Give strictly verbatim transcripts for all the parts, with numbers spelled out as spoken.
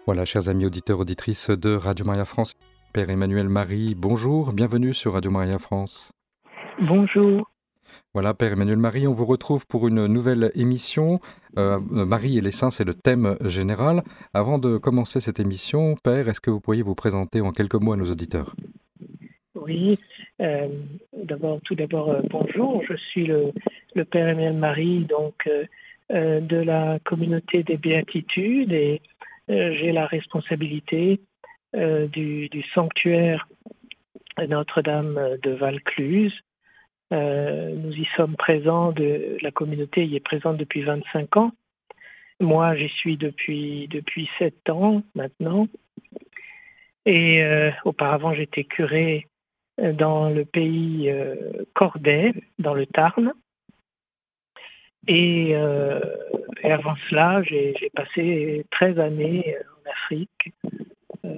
Voilà, chers amis auditeurs, auditrices de Radio Maria France, Père Emmanuel Marie, bonjour, bienvenue sur Radio Maria France. Bonjour. Voilà, Père Emmanuel Marie, on vous retrouve pour une nouvelle émission. Euh, Marie et les saints, c'est le thème général. Avant de commencer cette émission, Père, est-ce que vous pourriez vous présenter en quelques mots à nos auditeurs ? Oui, euh, d'abord, tout d'abord, euh, bonjour. Je suis le, le Père Emmanuel Marie, donc euh, euh, de la communauté des Béatitudes, et euh, j'ai la responsabilité euh, du, du sanctuaire Notre-Dame de Valcluse. Euh, nous y sommes présents, de, la communauté y est présente depuis vingt-cinq ans. Moi, j'y suis depuis, depuis sept ans maintenant. Et euh, auparavant, j'étais curé dans le pays euh, cordais, dans le Tarn. Et, euh, et avant cela, j'ai, j'ai passé treize années en Afrique, euh,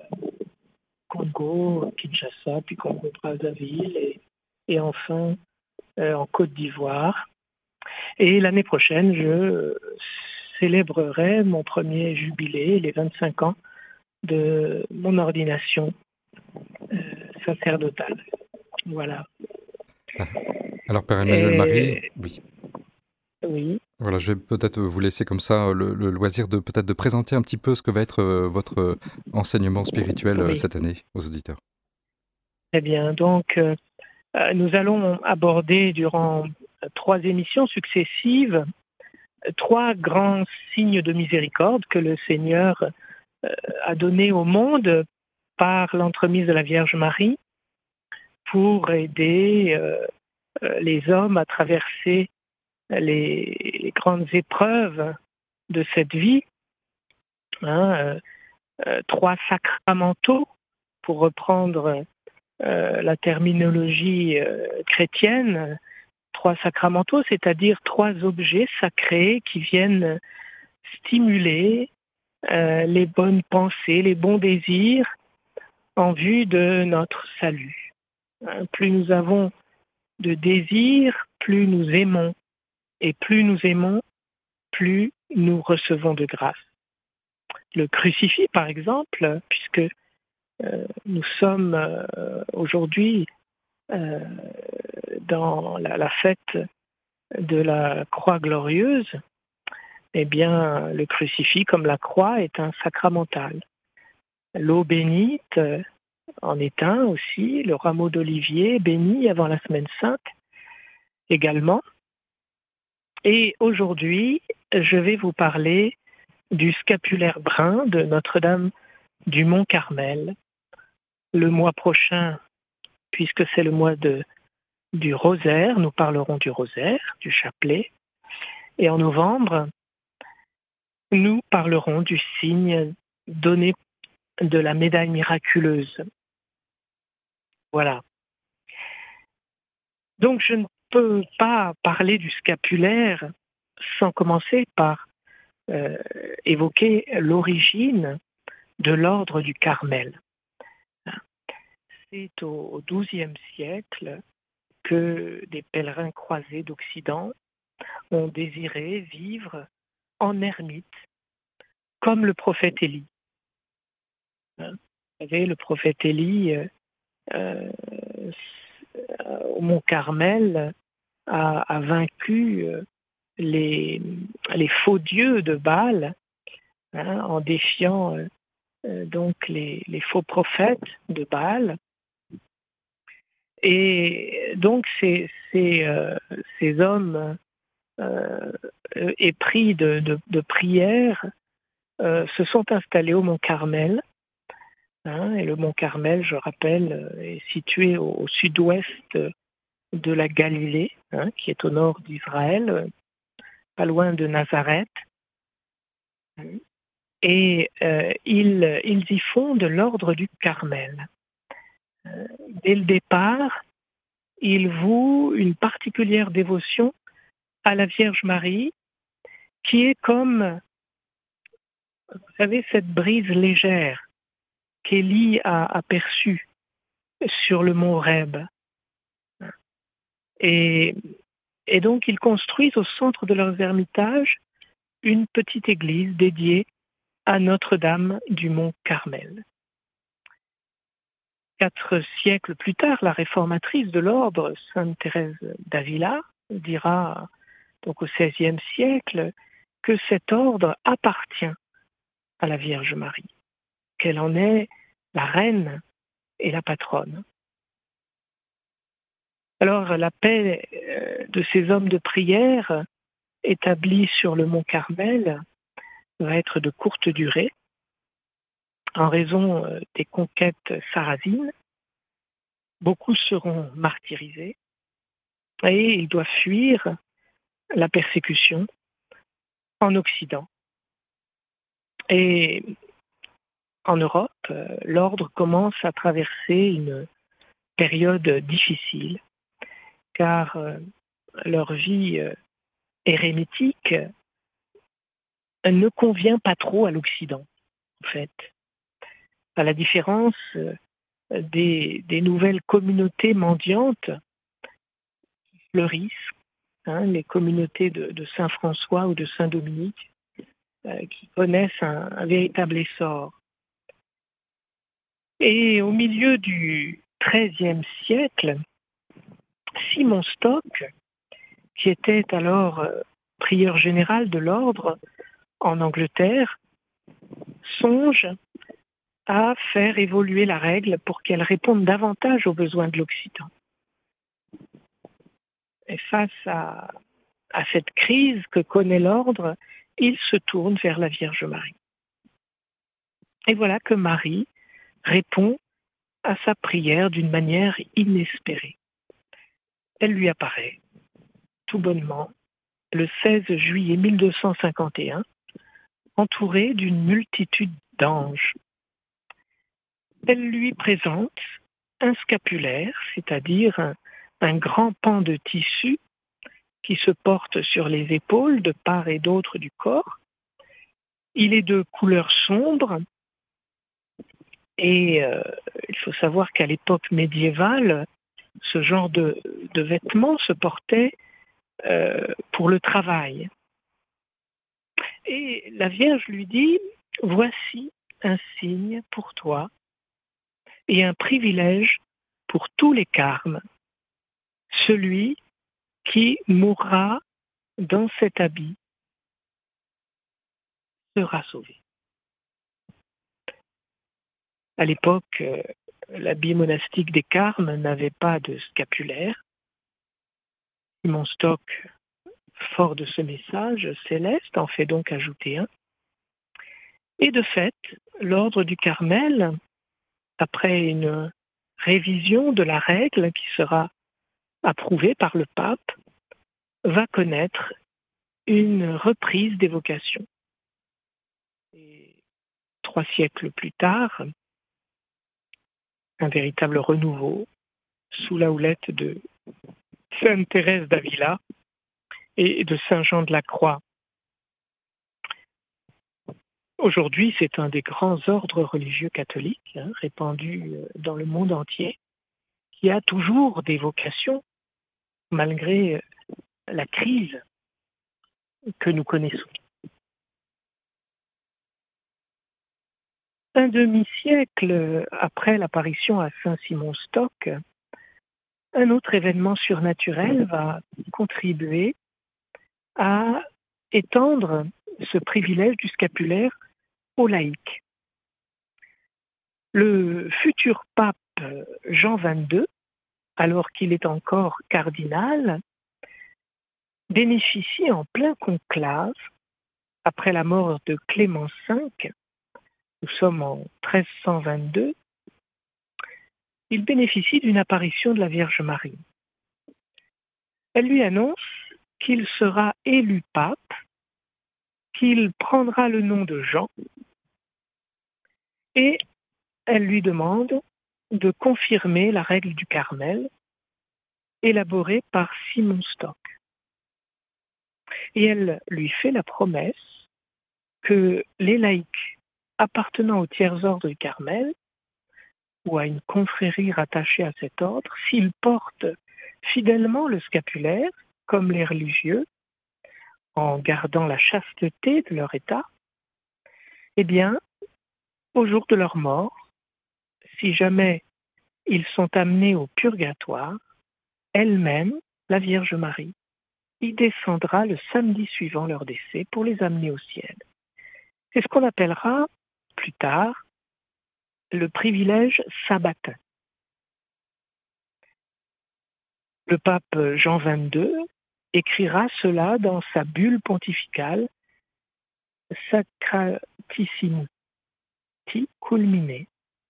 Congo, Kinshasa, puis Congo-Brazzaville, et, et enfin euh, en Côte d'Ivoire. Et l'année prochaine, je célébrerai mon premier jubilé, les vingt-cinq ans de mon ordination euh, sacerdotale. Voilà. Alors, Père Emmanuel Marie, Et, oui. oui. Voilà, je vais peut-être vous laisser comme ça le, le loisir de peut-être de présenter un petit peu ce que va être euh, votre enseignement spirituel euh, Oui, cette année aux auditeurs. très bien. Donc, euh, nous allons aborder durant trois émissions successives trois grands signes de miséricorde que le Seigneur euh, a donnés au monde par l'entremise de la Vierge Marie pour aider euh, les hommes à traverser les, les grandes épreuves de cette vie. Hein, euh, euh, trois sacramentaux, pour reprendre euh, la terminologie euh, chrétienne, trois sacramentaux, c'est-à-dire trois objets sacrés qui viennent stimuler euh, les bonnes pensées, les bons désirs en vue de notre salut. Hein, plus nous avons de désirs, plus nous aimons. Et plus nous aimons, plus nous recevons de grâce. Le crucifix, par exemple, puisque euh, nous sommes euh, aujourd'hui euh, dans la, la fête de la croix glorieuse, eh bien, le crucifix, comme la croix, est un sacramental. L'eau bénite en est un aussi, le rameau d'olivier béni avant la semaine sainte également. Et aujourd'hui, je vais vous parler du scapulaire brun de Notre-Dame du Mont-Carmel. Le mois prochain, puisque c'est le mois de, du rosaire, nous parlerons du rosaire, du chapelet. Et en novembre, nous parlerons du signe donné de la médaille miraculeuse. Voilà. Donc je ne peux pas parler du scapulaire sans commencer par euh, évoquer l'origine de l'ordre du Carmel. C'est au douzième siècle que des pèlerins croisés d'Occident ont désiré vivre en ermite, comme le prophète Élie. Vous savez, le prophète Élie, euh, euh, au Mont Carmel, a, a vaincu euh, les, les faux dieux de Baal, hein, en défiant euh, donc les, les faux prophètes de Baal. Et donc ces, ces, euh, ces hommes euh, épris de, de, de prière euh, se sont installés au Mont Carmel. Hein, et le Mont Carmel, je rappelle, est situé au, au sud-ouest de la Galilée, hein, qui est au nord d'Israël, pas loin de Nazareth. Et euh, ils, ils y fondent l'ordre du Carmel. Euh, dès le départ, ils vouent une particulière dévotion à la Vierge Marie, qui est comme, vous savez, cette brise légère qu'Élie a aperçue sur le mont Horeb. Et, et donc, ils construisent au centre de leurs ermitages une petite église dédiée à Notre-Dame du Mont Carmel. Quatre siècles plus tard, la réformatrice de l'ordre, sainte Thérèse d'Avila, dira donc au seizième siècle que cet ordre appartient à la Vierge Marie, qu'elle en est la reine et la patronne. Alors la paix de ces hommes de prière établis sur le mont Carmel va être de courte durée en raison des conquêtes sarrasines. Beaucoup seront martyrisés et ils doivent fuir la persécution en Occident. Et en Europe, l'ordre commence à traverser une période difficile car leur vie érémitique ne convient pas trop à l'Occident, en fait. À la différence des, des nouvelles communautés mendiantes qui fleurissent, hein, les communautés de, de Saint-François ou de Saint-Dominique, euh, qui connaissent un, un véritable essor. Et au milieu du treizième siècle, Simon Stock, qui était alors euh, prieur général de l'ordre en Angleterre, songe à faire évoluer la règle pour qu'elle réponde davantage aux besoins de l'Occident. Et face à, à cette crise que connaît l'ordre, il se tourne vers la Vierge Marie. Et voilà que Marie répond à sa prière d'une manière inespérée. Elle lui apparaît, tout bonnement, le seize juillet mille deux cent cinquante et un, entourée d'une multitude d'anges. Elle lui présente un scapulaire, c'est-à-dire un, un grand pan de tissu qui se porte sur les épaules de part et d'autre du corps. Il est de couleur sombre et euh, il faut savoir qu'à l'époque médiévale, ce genre de, de vêtements se portait euh, pour le travail. Et la Vierge lui dit, « Voici un signe pour toi et un privilège pour tous les carmes. Celui qui mourra dans cet habit sera sauvé. » À l'époque, l'habit monastique des carmes n'avait pas de scapulaire. Simon Stock, fort de ce message céleste, en fait donc ajouter un. Et de fait, l'ordre du Carmel, après une révision de la règle qui sera approuvée par le pape, va connaître une reprise des vocations. Et trois siècles plus tard, un véritable renouveau sous la houlette de Sainte Thérèse d'Avila et de Saint Jean de la Croix. Aujourd'hui, c'est un des grands ordres religieux catholiques, hein, répandus dans le monde entier, qui a toujours des vocations, malgré la crise que nous connaissons. Un demi-siècle après l'apparition à Saint-Simon Stock, un autre événement surnaturel va contribuer à étendre ce privilège du scapulaire aux laïcs. Le futur pape Jean vingt-deux, alors qu'il est encore cardinal, bénéficie en plein conclave, après la mort de Clément cinq, nous sommes en treize cent vingt-deux, il bénéficie d'une apparition de la Vierge Marie. Elle lui annonce qu'il sera élu pape, qu'il prendra le nom de Jean, et elle lui demande de confirmer la règle du Carmel, élaborée par Simon Stock. Et elle lui fait la promesse que les laïcs appartenant au tiers-ordre du Carmel, ou à une confrérie rattachée à cet ordre, s'ils portent fidèlement le scapulaire, comme les religieux, en gardant la chasteté de leur état, Eh bien, au jour de leur mort, si jamais ils sont amenés au purgatoire, elle-même, la Vierge Marie, y descendra le samedi suivant leur décès pour les amener au ciel. C'est ce qu'on appellera plus tard le privilège sabbatin. Le pape Jean vingt-deux écrira cela dans sa bulle pontificale Sacratissimiti Culmine.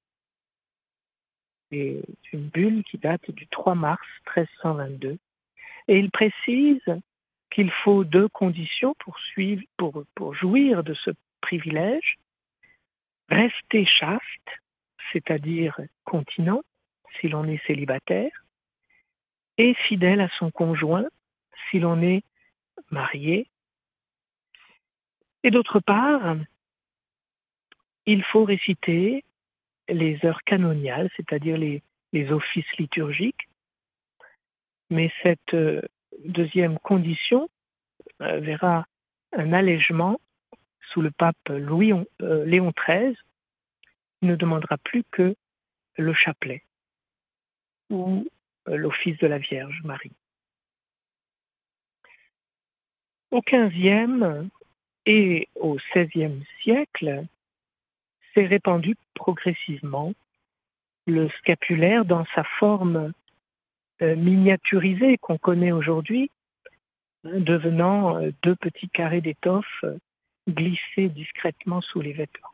C'est une bulle qui date du trois mars mille trois cent vingt-deux. Et il précise qu'il faut deux conditions pour, suivre, pour, pour jouir de ce privilège. Rester chaste, c'est-à-dire continent, si l'on est célibataire, et fidèle à son conjoint, si l'on est marié. Et d'autre part, il faut réciter les heures canoniales, c'est-à-dire les, les offices liturgiques. Mais cette euh, deuxième condition euh, verra un allègement sous le pape Louis, euh, Léon treize. Il ne demandera plus que le chapelet ou euh, l'office de la Vierge Marie. Au quinzième et au seizième siècle, s'est répandu progressivement le scapulaire dans sa forme euh, miniaturisée qu'on connaît aujourd'hui, hein, devenant euh, deux petits carrés d'étoffe euh, glissés discrètement sous les vêtements.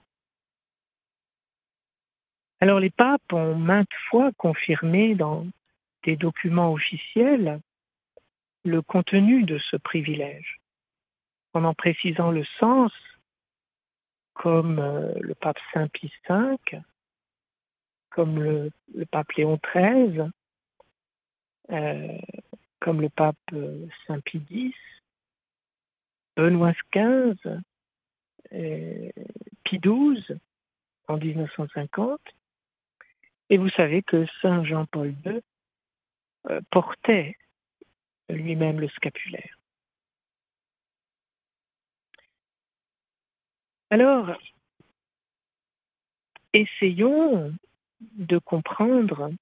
Alors les papes ont maintes fois confirmé dans des documents officiels le contenu de ce privilège, en en précisant le sens, comme euh, le pape Saint Pie cinq, comme le, le pape Léon treize, euh, comme le pape euh, Saint Pie X, Benoît quinze, euh, Pie douze en mille neuf cent cinquante. Et vous savez que Saint Jean-Paul deux euh, portait lui-même le scapulaire. Alors, essayons de comprendre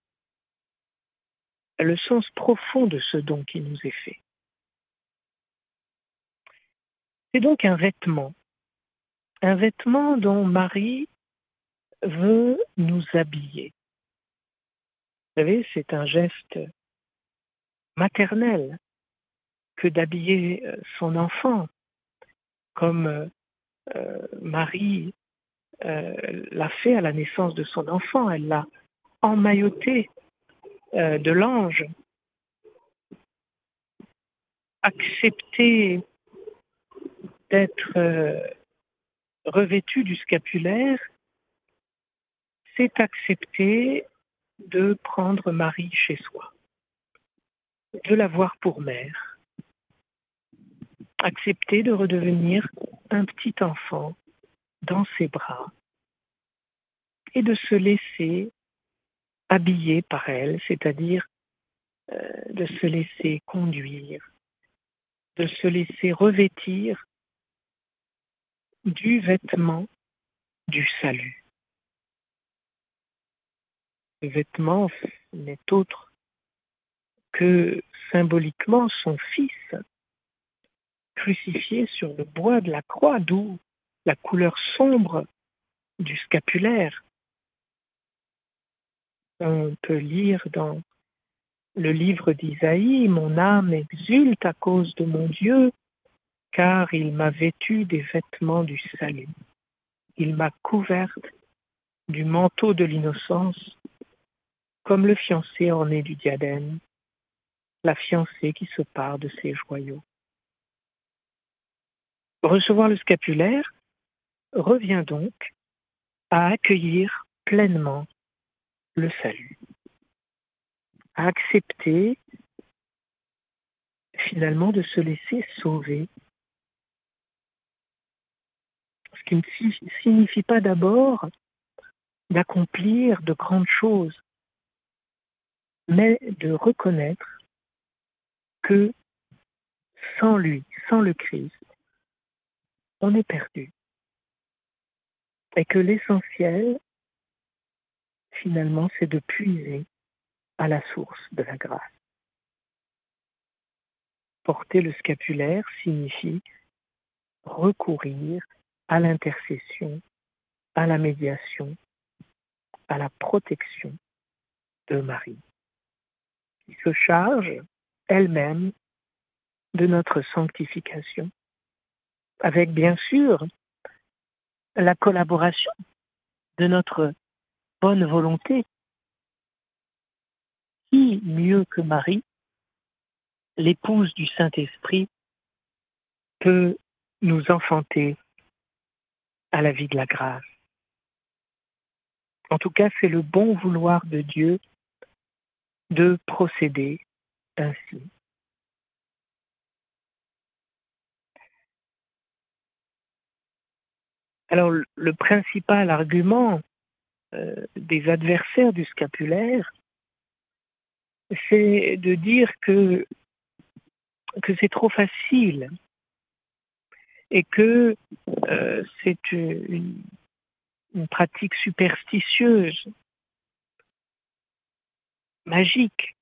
le sens profond de ce don qui nous est fait. C'est donc un vêtement, un vêtement dont Marie veut nous habiller. Vous savez, c'est un geste maternel que d'habiller son enfant, comme euh, Marie euh, l'a fait à la naissance de son enfant. Elle l'a emmailloté euh, de l'ange. Accepter d'être euh, revêtu du scapulaire, c'est accepter de prendre Marie chez soi, de la voir pour mère, accepter de redevenir un petit enfant dans ses bras et de se laisser habiller par elle, c'est-à-dire euh, de se laisser conduire, de se laisser revêtir du vêtement du salut. Le vêtement n'est autre que symboliquement son Fils, crucifié sur le bois de la croix, d'où la couleur sombre du scapulaire. On peut lire dans le livre d'Isaïe, « Mon âme exulte à cause de mon Dieu, car il m'a vêtue des vêtements du salut. Il m'a couverte du manteau de l'innocence, comme le fiancé orné du diadème, la fiancée qui se pare de ses joyaux. » Recevoir le scapulaire revient donc à accueillir pleinement le salut, à accepter finalement de se laisser sauver. Ce qui ne signifie pas d'abord d'accomplir de grandes choses, mais de reconnaître que sans lui, sans le Christ, on est perdu. Et que l'essentiel, finalement, c'est de puiser à la source de la grâce. Porter le scapulaire signifie recourir à l'intercession, à la médiation, à la protection de Marie, qui se charge elle-même de notre sanctification, avec bien sûr la collaboration de notre bonne volonté. Qui mieux que Marie, l'épouse du Saint-Esprit, peut nous enfanter à la vie de la grâce? En tout cas, c'est le bon vouloir de Dieu de procéder ainsi. Alors, le principal argument euh, des adversaires du scapulaire, c'est de dire que, que c'est trop facile et que euh, c'est une, une pratique superstitieuse, magique.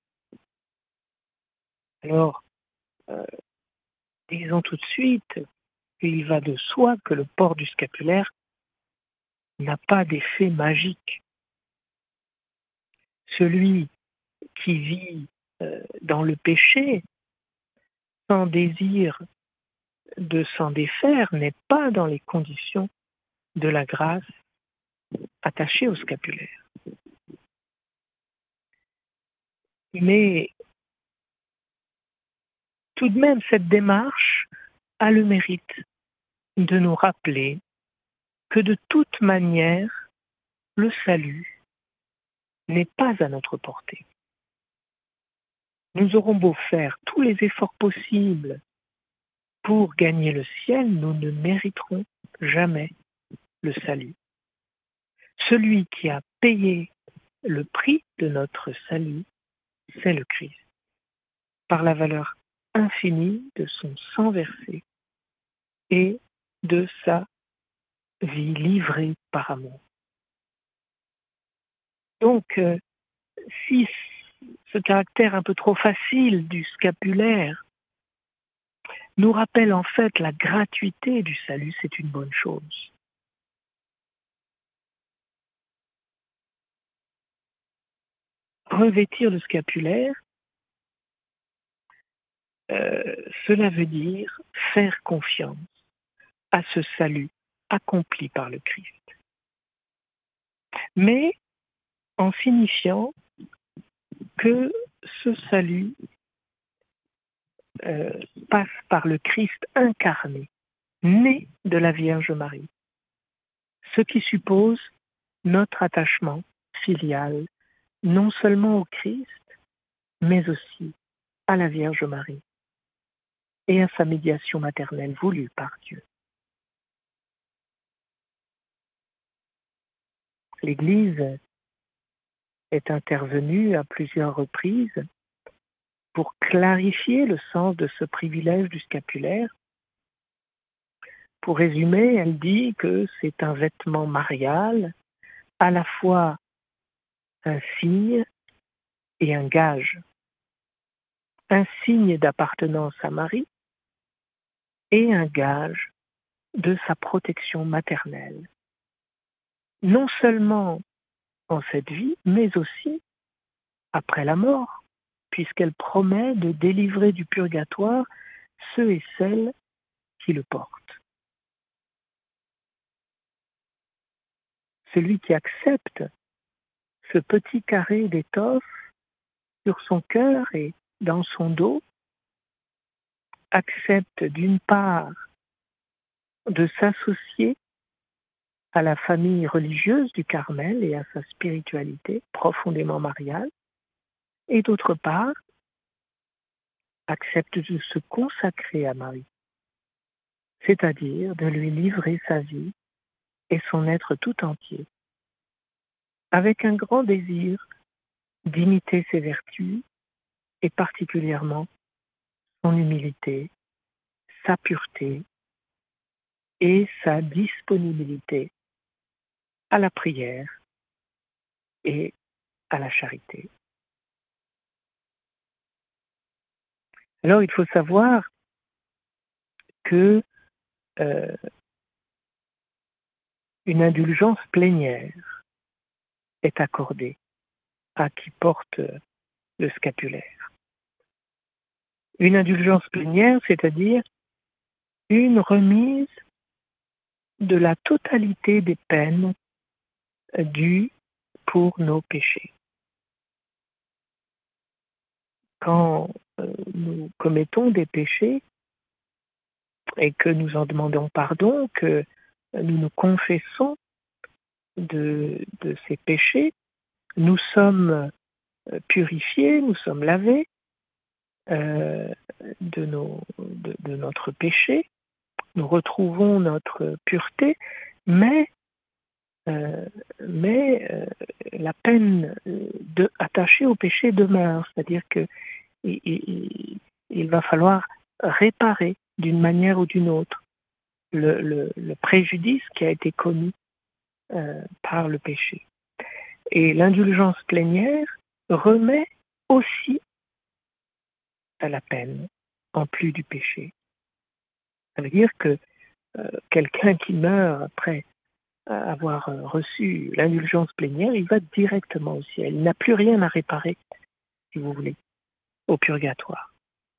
Alors, euh, disons tout de suite qu'il va de soi que le port du scapulaire n'a pas d'effet magique. Celui qui vit euh, dans le péché, sans désir de s'en défaire, n'est pas dans les conditions de la grâce attachée au scapulaire. Mais tout de même, cette démarche a le mérite de nous rappeler que de toute manière, le salut n'est pas à notre portée. Nous aurons beau faire tous les efforts possibles pour gagner le ciel, nous ne mériterons jamais le salut. Celui qui a payé le prix de notre salut, c'est le Christ, par la valeur infinie de son sang versé et de sa vie livrée par amour. Donc, euh, si ce caractère un peu trop facile du scapulaire nous rappelle en fait la gratuité du salut, c'est une bonne chose. Revêtir le scapulaire, euh, cela veut dire faire confiance à ce salut accompli par le Christ. Mais en signifiant que ce salut euh, passe par le Christ incarné, né de la Vierge Marie, ce qui suppose notre attachement filial, non seulement au Christ, mais aussi à la Vierge Marie et à sa médiation maternelle voulue par Dieu. L'Église est intervenue à plusieurs reprises pour clarifier le sens de ce privilège du scapulaire. Pour résumer, elle dit que c'est un vêtement marial, à la fois un signe et un gage. Un signe d'appartenance à Marie et un gage de sa protection maternelle. Non seulement en cette vie, mais aussi après la mort, puisqu'elle promet de délivrer du purgatoire ceux et celles qui le portent. Celui qui accepte ce petit carré d'étoffe sur son cœur et dans son dos accepte d'une part de s'associer à la famille religieuse du Carmel et à sa spiritualité profondément mariale, et d'autre part accepte de se consacrer à Marie, c'est-à-dire de lui livrer sa vie et son être tout entier, avec un grand désir d'imiter ses vertus et particulièrement son humilité, sa pureté et sa disponibilité à la prière et à la charité. Alors il faut savoir que euh, une indulgence plénière est accordée à qui porte le scapulaire. Une indulgence plénière, c'est-à-dire une remise de la totalité des peines dues pour nos péchés. Quand euh, nous commettons des péchés et que nous en demandons pardon, que nous nous confessons de, de ces péchés, nous sommes purifiés, nous sommes lavés euh, de, nos, de, de notre péché, nous retrouvons notre pureté, mais, euh, mais euh, la peine de, attachée au péché demeure, c'est-à-dire que il, il, il va falloir réparer d'une manière ou d'une autre le, le, le préjudice qui a été commis euh, par le péché. Et l'indulgence plénière remet aussi à la peine, en plus du péché. Ça veut dire que euh, quelqu'un qui meurt après avoir reçu l'indulgence plénière, il va directement au ciel. Il n'a plus rien à réparer, si vous voulez, au purgatoire.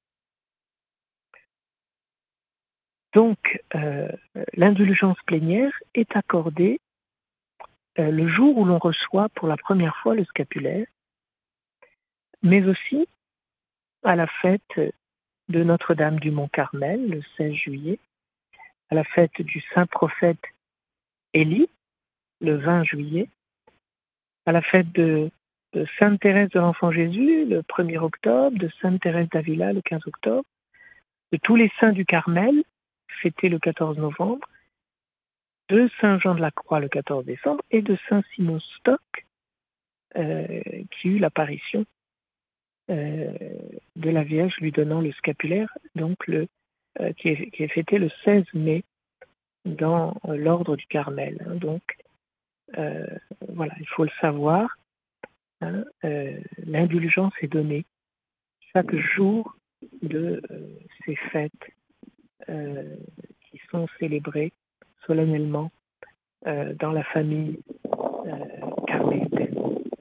Donc, euh, l'indulgence plénière est accordée euh, le jour où l'on reçoit pour la première fois le scapulaire, mais aussi à la fête de Notre-Dame du Mont-Carmel, le seize juillet, à la fête du saint prophète Élie, le vingt juillet, à la fête de, de Sainte Thérèse de l'Enfant Jésus, le premier octobre, de Sainte Thérèse d'Avila, le quinze octobre, de tous les saints du Carmel, fêtés le quatorze novembre, de Saint Jean de la Croix le quatorze décembre, et de Saint Simon Stock, euh, qui eut l'apparition euh, de la Vierge lui donnant le scapulaire, donc le, euh, qui, est, qui est fêté le seize mai dans euh, l'ordre du Carmel. Hein, donc, euh, voilà, il faut le savoir, hein, euh, l'indulgence est donnée chaque jour de euh, ces fêtes euh, qui sont célébrées solennellement euh, dans la famille euh, carmélitaine.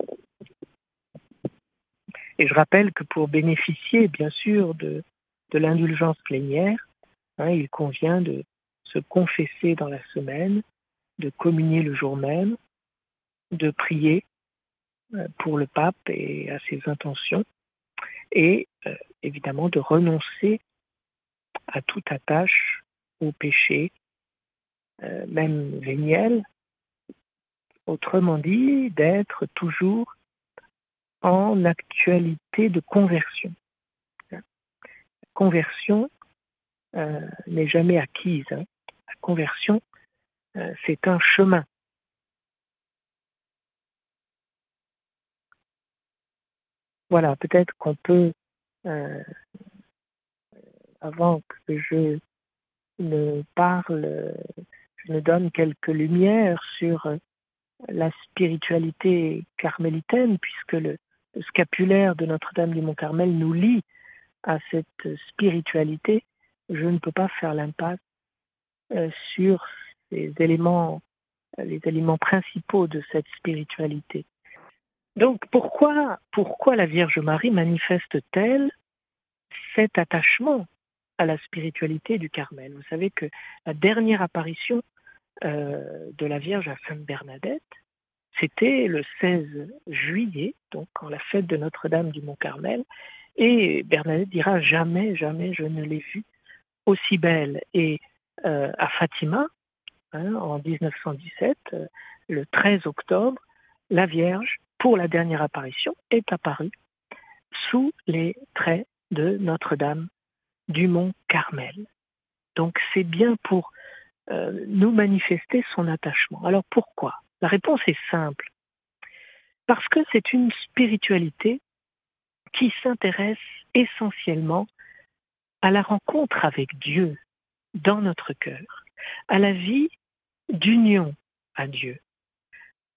Et je rappelle que pour bénéficier, bien sûr, de, de l'indulgence plénière, hein, il convient de se confesser dans la semaine, de communier le jour même, de prier euh, pour le pape et à ses intentions, et euh, évidemment de renoncer à toute attache au péché, euh, même véniel, autrement dit, d'être toujours en actualité de conversion. La conversion euh, n'est jamais acquise. Hein. La conversion, euh, c'est un chemin. Voilà, peut-être qu'on peut, euh, avant que je ne parle, je ne donne quelques lumières sur la spiritualité carmélitaine, puisque le, le scapulaire de Notre-Dame du Mont-Carmel nous lie à cette spiritualité, je ne peux pas faire l'impasse euh, sur ces éléments, les éléments principaux de cette spiritualité. Donc pourquoi, pourquoi la Vierge Marie manifeste-t-elle cet attachement à la spiritualité du Carmel? Vous savez que la dernière apparition euh, de la Vierge à Sainte Bernadette, c'était le seize juillet, donc en la fête de Notre-Dame du Mont-Carmel, et Bernadette dira « Jamais, jamais je ne l'ai vue aussi belle ». Et euh, à Fatima, hein, en dix-neuf cent dix-sept, euh, le treize octobre, la Vierge, pour la dernière apparition, est apparue sous les traits de Notre-Dame du Mont-Carmel. Donc c'est bien pour euh, nous manifester son attachement. Alors pourquoi? La réponse est simple. Parce que c'est une spiritualité qui s'intéresse essentiellement à la rencontre avec Dieu dans notre cœur, à la vie d'union à Dieu,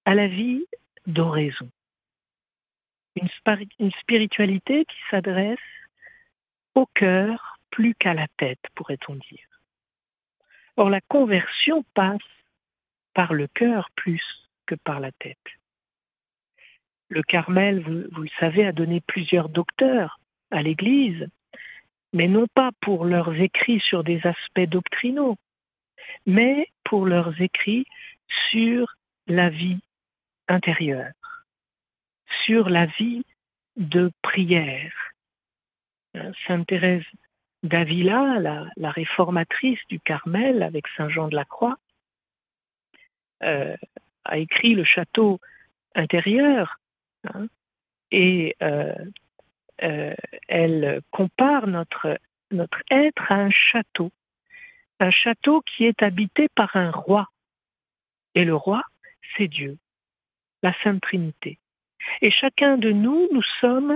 à la vie d'oraison. Une, spari- une spiritualité qui s'adresse au cœur plus qu'à la tête, pourrait-on dire. Or, la conversion passe par le cœur plus que par la tête. Le Carmel, vous, vous le savez, a donné plusieurs docteurs à l'Église, mais non pas pour leurs écrits sur des aspects doctrinaux, mais pour leurs écrits sur la vie intérieure, sur la vie de prière. Sainte Thérèse d'Avila, la, la réformatrice du Carmel avec Saint Jean de la Croix, euh, a écrit le château intérieur, hein, et euh, euh, elle compare notre, notre être à un château, un château qui est habité par un roi. Et le roi, c'est Dieu, la Sainte Trinité. Et chacun de nous, nous sommes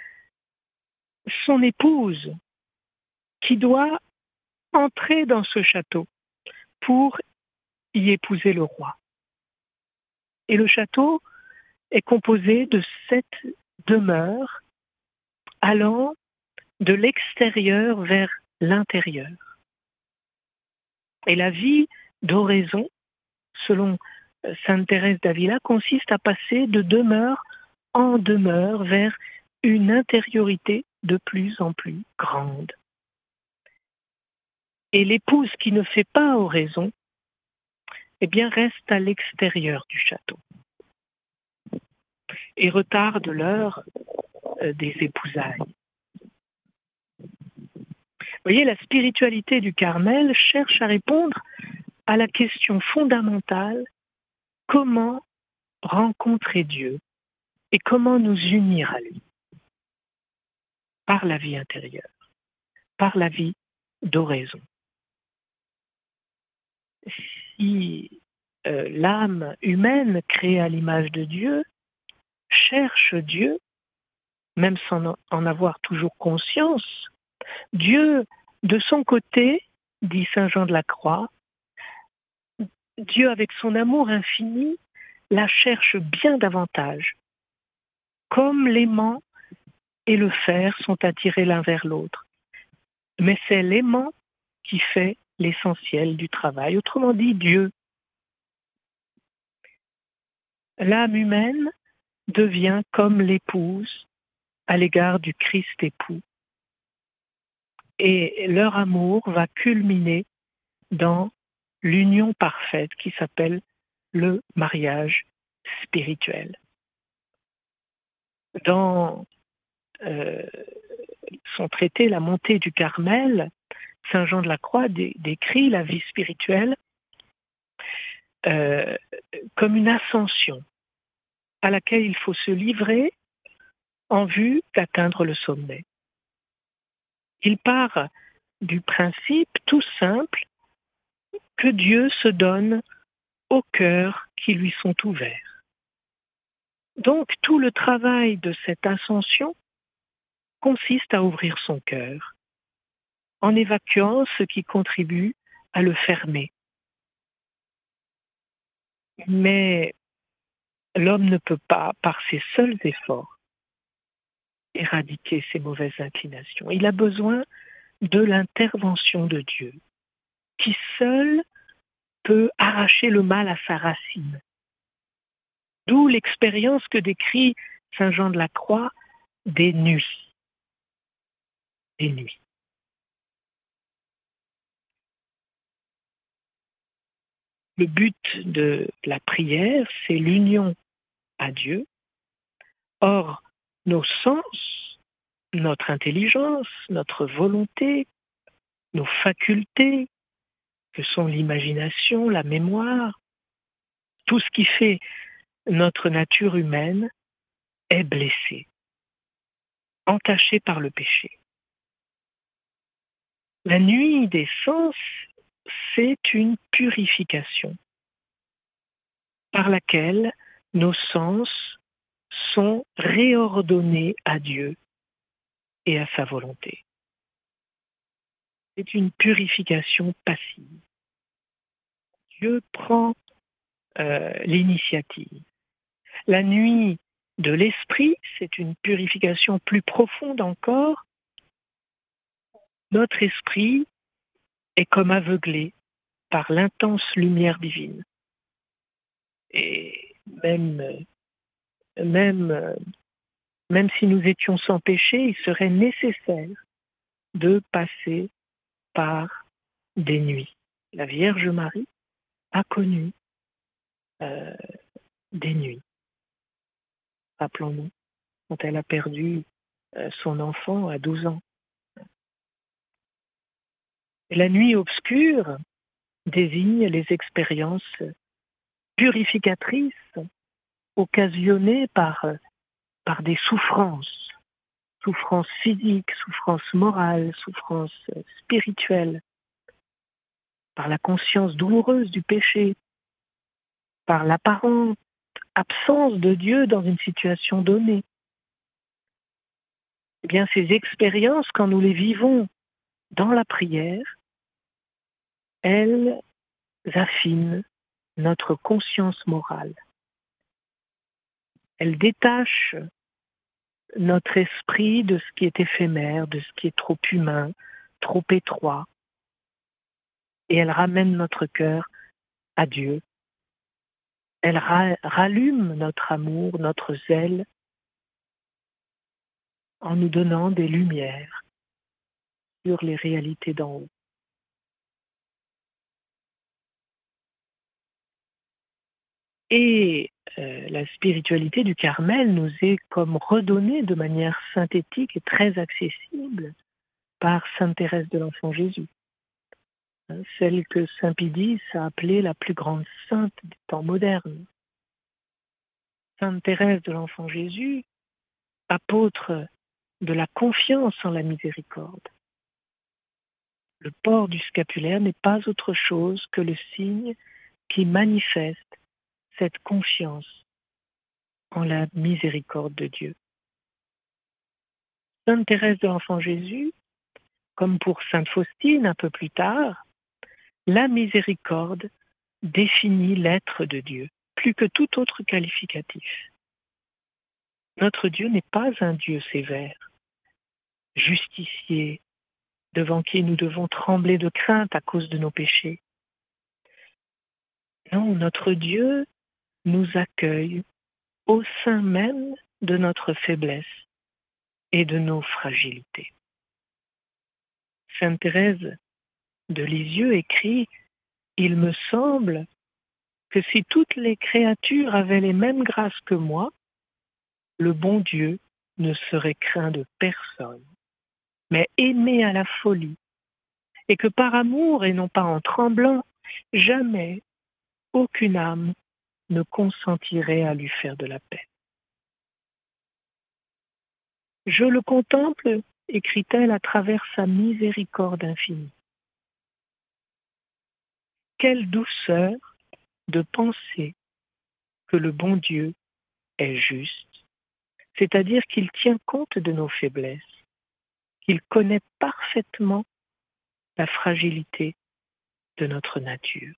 son épouse qui doit entrer dans ce château pour y épouser le roi. Et le château est composé de sept demeures allant de l'extérieur vers l'intérieur. Et la vie d'oraison, selon Sainte Thérèse d'Avila, consiste à passer de demeure en demeure vers une intériorité de plus en plus grande. Et l'épouse qui ne fait pas oraison, eh bien, reste à l'extérieur du château et retarde l'heure des épousailles. Vous voyez, la spiritualité du Carmel cherche à répondre à la question fondamentale: comment rencontrer Dieu et comment nous unir à lui? Par la vie intérieure, par la vie d'oraison. Si euh, l'âme humaine créée à l'image de Dieu cherche Dieu, même sans en avoir toujours conscience, Dieu, de son côté, dit Saint Jean de la Croix, Dieu, avec son amour infini, la cherche bien davantage, comme l'aimant et le fer sont attirés l'un vers l'autre. Mais c'est l'aimant qui fait l'essentiel du travail, autrement dit Dieu. L'âme humaine devient comme l'épouse à l'égard du Christ époux. Et leur amour va culminer dans l'union parfaite qui s'appelle le mariage spirituel. Dans euh, son traité La montée du Carmel, Saint Jean de la Croix dé- décrit la vie spirituelle euh, comme une ascension à laquelle il faut se livrer en vue d'atteindre le sommet. Il part du principe tout simple que Dieu se donne aux cœurs qui lui sont ouverts. Donc tout le travail de cette ascension consiste à ouvrir son cœur en évacuant ce qui contribue à le fermer. Mais l'homme ne peut pas, par ses seuls efforts, éradiquer ses mauvaises inclinations. Il a besoin de l'intervention de Dieu, qui seul peut arracher le mal à sa racine. D'où l'expérience que décrit Saint Jean de la Croix des nuits. Des nuits. Le but de la prière, c'est l'union à Dieu. Or, nos sens, notre intelligence, notre volonté, nos facultés, que sont l'imagination, la mémoire, tout ce qui fait notre nature humaine est blessé, entaché par le péché. La nuit des sens, c'est une purification par laquelle nos sens sont réordonnés à Dieu et à sa volonté. C'est une purification passive. Dieu prend euh, l'initiative. La nuit de l'esprit, c'est une purification plus profonde encore. Notre esprit est comme aveuglé par l'intense lumière divine. Et même, même, même si nous étions sans péché, il serait nécessaire de passer par des nuits. La Vierge Marie a connu euh, des nuits. Rappelons-nous, quand elle a perdu euh, son enfant à douze ans. Et la nuit obscure désigne les expériences purificatrices occasionnées par, par des souffrances, souffrances physiques, souffrances morales, souffrances spirituelles, par la conscience douloureuse du péché, par l'apparente absence de Dieu dans une situation donnée. Eh bien, ces expériences, quand nous les vivons dans la prière, elles affinent notre conscience morale. Elles détachent notre esprit de ce qui est éphémère, de ce qui est trop humain, trop étroit, et elles ramènent notre cœur à Dieu. Elles ra- rallument notre amour, notre zèle, en nous donnant des lumières sur les réalités d'en haut. Et euh, la spiritualité du Carmel nous est comme redonnée de manière synthétique et très accessible par Sainte Thérèse de l'Enfant Jésus, hein, celle que Saint Pie X a appelée la plus grande sainte des temps modernes. Sainte Thérèse de l'Enfant Jésus, apôtre de la confiance en la miséricorde. Le port du scapulaire n'est pas autre chose que le signe qui manifeste cette confiance en la miséricorde de Dieu. Sainte Thérèse de l'Enfant Jésus, comme pour Sainte Faustine un peu plus tard, la miséricorde définit l'être de Dieu, plus que tout autre qualificatif. Notre Dieu n'est pas un Dieu sévère, justicier, devant qui nous devons trembler de crainte à cause de nos péchés. Non, notre Dieu nous accueille au sein même de notre faiblesse et de nos fragilités. Sainte Thérèse de Lisieux écrit « Il me semble que si toutes les créatures avaient les mêmes grâces que moi, le bon Dieu ne serait craint de personne, mais aimé à la folie, et que par amour et non pas en tremblant, jamais aucune âme ne consentirait à lui faire de la peine. Je le contemple, écrit-elle, à travers sa miséricorde infinie. Quelle douceur de penser que le bon Dieu est juste, c'est-à-dire qu'il tient compte de nos faiblesses, qu'il connaît parfaitement la fragilité de notre nature.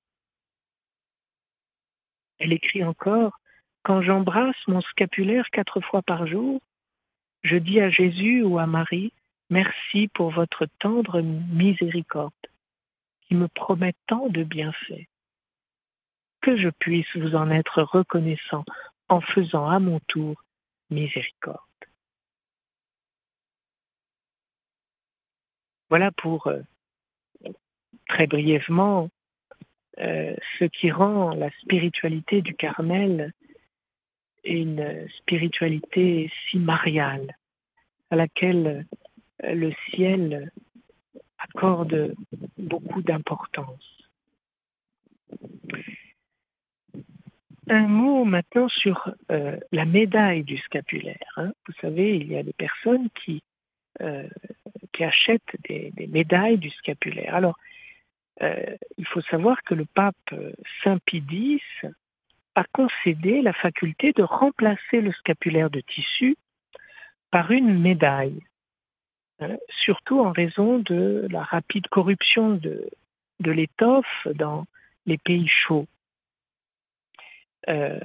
Elle écrit encore « Quand j'embrasse mon scapulaire quatre fois par jour, je dis à Jésus ou à Marie, merci pour votre tendre miséricorde, qui me promet tant de bienfaits. Que je puisse vous en être reconnaissant en faisant à mon tour miséricorde. » Voilà pour, euh, très brièvement, euh, ce qui rend la spiritualité du Carmel une spiritualité si mariale, à laquelle le ciel accorde beaucoup d'importance. Un mot maintenant sur euh, la médaille du scapulaire. Hein. Vous savez, il y a des personnes qui, euh, qui achètent des, des médailles du scapulaire. Alors, euh, il faut savoir que le pape Saint Pie X a concédé la faculté de remplacer le scapulaire de tissu par une médaille, hein, surtout en raison de la rapide corruption de, de l'étoffe dans les pays chauds. Euh,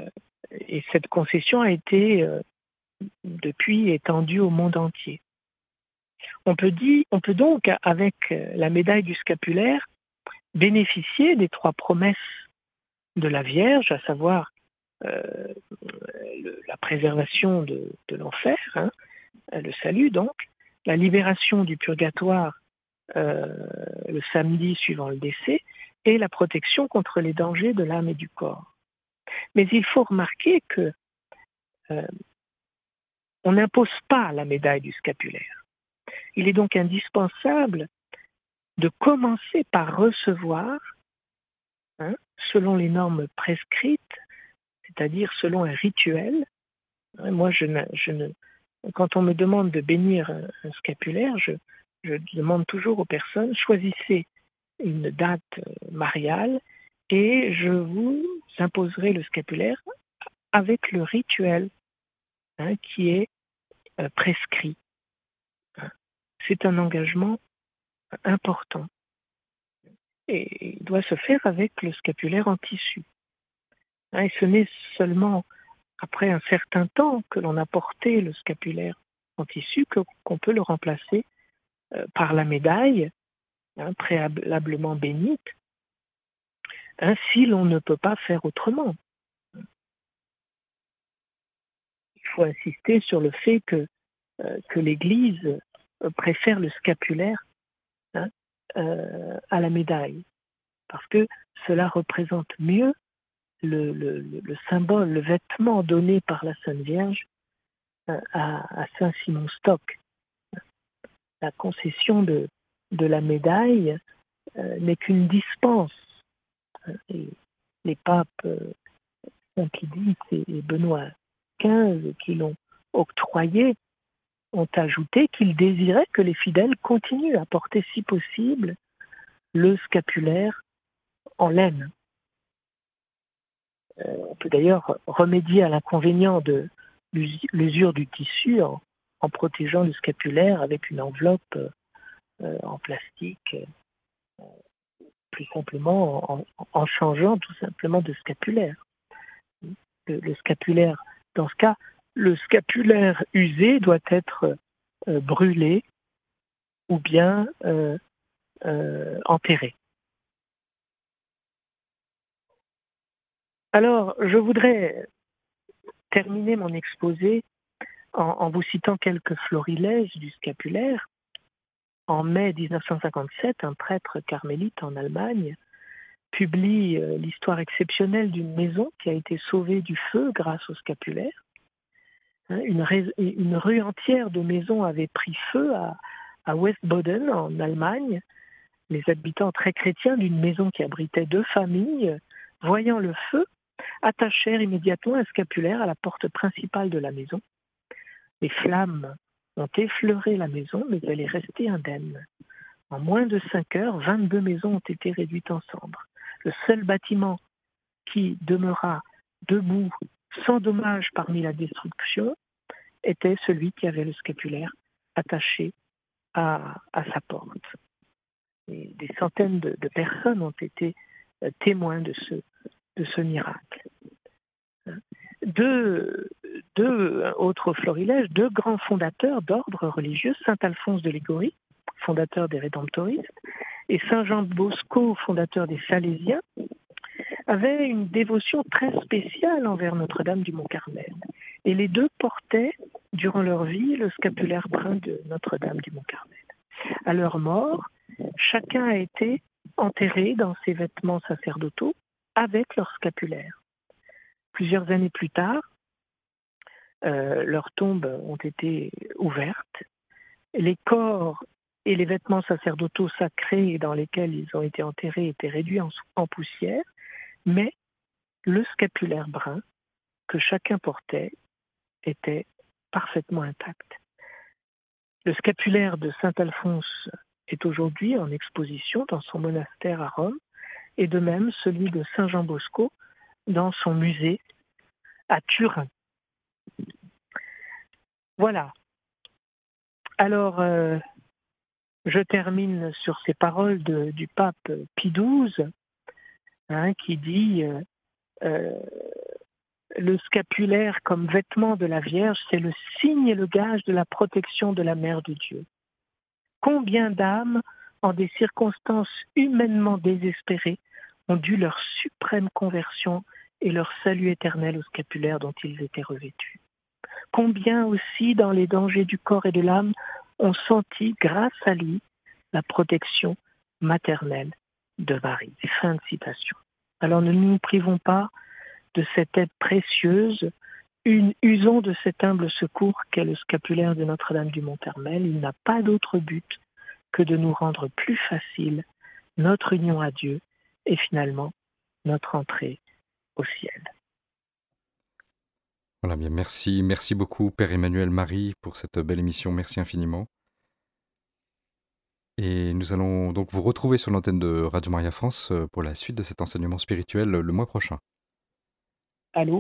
Et cette concession a été euh, depuis étendue au monde entier. On peut, dire, on peut donc, avec la médaille du scapulaire, bénéficier des trois promesses de la Vierge, à savoir euh, le, la préservation de, de l'enfer, hein, le salut donc, la libération du purgatoire euh, le samedi suivant le décès, et la protection contre les dangers de l'âme et du corps. Mais il faut remarquer que euh, on n'impose pas la médaille du scapulaire. Il est donc indispensable de commencer par recevoir, hein, selon les normes prescrites, c'est-à-dire selon un rituel. Moi, je ne, je ne, quand on me demande de bénir un, un scapulaire, je, je demande toujours aux personnes, choisissez une date mariale et je vous imposerai le scapulaire avec le rituel, hein, qui est euh, prescrit. C'est un engagement important et il doit se faire avec le scapulaire en tissu. Hein, et ce n'est seulement après un certain temps que l'on a porté le scapulaire en tissu que, qu'on peut le remplacer euh, par la médaille, hein, préalablement bénite, hein, si l'on ne peut pas faire autrement. Il faut insister sur le fait que, euh, que l'Église euh, préfère le scapulaire, hein, euh, à la médaille, parce que cela représente mieux le, le, le symbole, le vêtement donné par la Sainte Vierge euh, à, à Saint Simon Stock. La concession de, de la médaille euh, n'est qu'une dispense. Et les papes euh, Saint Pie X et Benoît quinze qui l'ont octroyé ont ajouté qu'ils désiraient que les fidèles continuent à porter si possible le scapulaire en laine. Euh, on peut d'ailleurs remédier à l'inconvénient de l'usure du tissu en, en protégeant le scapulaire avec une enveloppe euh, en plastique, euh, plus simplement en, en changeant tout simplement de scapulaire. Le, le scapulaire, dans ce cas, le scapulaire usé doit être euh, brûlé ou bien euh, euh, enterré. Alors, je voudrais terminer mon exposé en, en vous citant quelques florilèges du scapulaire. En mai dix-neuf cent cinquante-sept, un prêtre carmélite en Allemagne publie euh, l'histoire exceptionnelle d'une maison qui a été sauvée du feu grâce au scapulaire. Hein, une, rais- une rue entière de maisons avait pris feu à, à Westboden, en Allemagne. Les habitants très chrétiens d'une maison qui abritait deux familles, voyant le feu, attachèrent immédiatement un scapulaire à la porte principale de la maison. Les flammes ont effleuré la maison, mais elle est restée indemne. En moins de cinq heures, vingt-deux maisons ont été réduites en cendres. Le seul bâtiment qui demeura debout, sans dommage parmi la destruction, était celui qui avait le scapulaire attaché à, à sa porte. Et des centaines de, de personnes ont été euh, témoins de ce, de ce miracle. Deux, deux autres florilèges, deux grands fondateurs d'ordre religieux, saint Alphonse de Liguori, fondateur des Rédemptoristes, et saint Jean Bosco, fondateur des Salésiens, avaient une dévotion très spéciale envers Notre-Dame du Mont-Carmel. Et les deux portaient, durant leur vie, le scapulaire brun de Notre-Dame du Mont-Carmel. À leur mort, chacun a été enterré dans ses vêtements sacerdotaux avec leur scapulaire. Plusieurs années plus tard, euh, leurs tombes ont été ouvertes. Les corps et les vêtements sacerdotaux sacrés dans lesquels ils ont été enterrés étaient réduits en, en poussière, mais le scapulaire brun que chacun portait était parfaitement intact. Le scapulaire de saint Alphonse est aujourd'hui en exposition dans son monastère à Rome, et de même celui de saint Jean Bosco dans son musée à Turin. Voilà. Alors, euh, je termine sur ces paroles de, du pape Pie douze, hein, qui dit euh, euh, le scapulaire comme vêtement de la Vierge, c'est le signe et le gage de la protection de la Mère de Dieu. Combien d'âmes, en des circonstances humainement désespérées, ont dû leur suprême conversion et leur salut éternel au scapulaire dont ils étaient revêtus. Combien aussi, dans les dangers du corps et de l'âme, ont senti, grâce à lui, la protection maternelle de Marie. Fin de citation. Alors ne nous privons pas de cette aide précieuse, une, usons de cet humble secours qu'est le scapulaire de Notre-Dame du Mont-Carmel. Il n'a pas d'autre but que de nous rendre plus facile notre union à Dieu et finalement notre entrée au ciel. Voilà, bien, merci, merci beaucoup, Père Emmanuel Marie, pour cette belle émission. Merci infiniment. Et nous allons donc vous retrouver sur l'antenne de Radio Maria France pour la suite de cet enseignement spirituel le mois prochain. Allô ?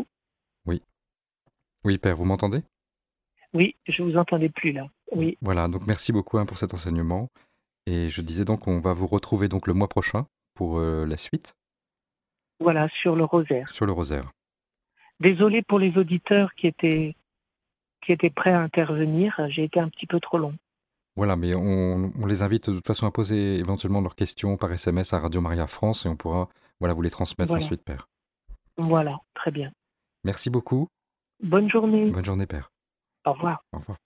Oui. Oui, Père, vous m'entendez ? Oui, je vous entendais plus là. Oui. Voilà, donc merci beaucoup hein, pour cet enseignement. Et je disais donc qu'on va vous retrouver donc le mois prochain pour euh, la suite. Voilà, sur le rosaire. Sur le rosaire. Désolée pour les auditeurs qui étaient, qui étaient prêts à intervenir. J'ai été un petit peu trop long. Voilà, mais on, on les invite de toute façon à poser éventuellement leurs questions par S M S à Radio Maria France et on pourra voilà, vous les transmettre voilà. ensuite, Père. Voilà, très bien. Merci beaucoup. Bonne journée. Bonne journée, Père. Au revoir. Au revoir.